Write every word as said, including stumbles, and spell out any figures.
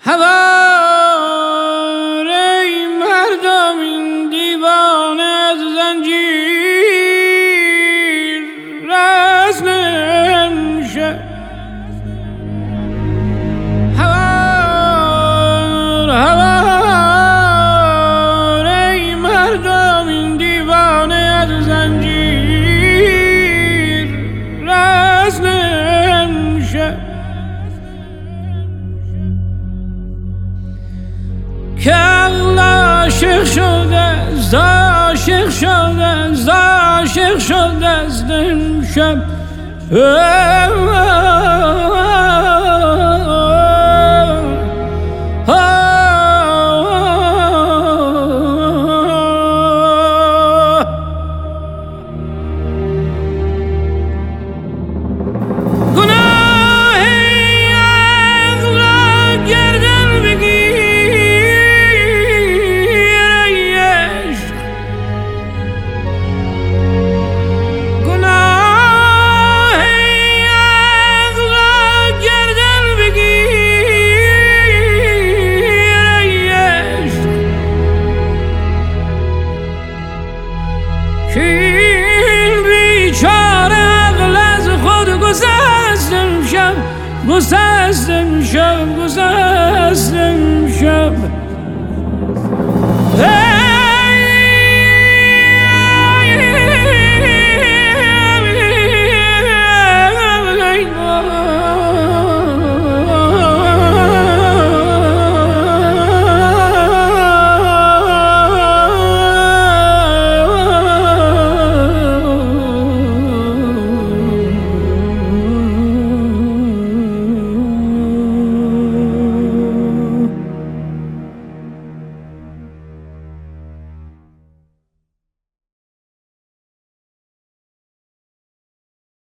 هوار ای مردم این دیوانه از زنجیر رست نمیشه. هوار هوار ای مردم این دیوانه از زنجیر رست نمیشه. که عاشق شده زاشق شده زاشق شده از امشب. این بیچاره عقل از خود گسست امشب، گسست امشب.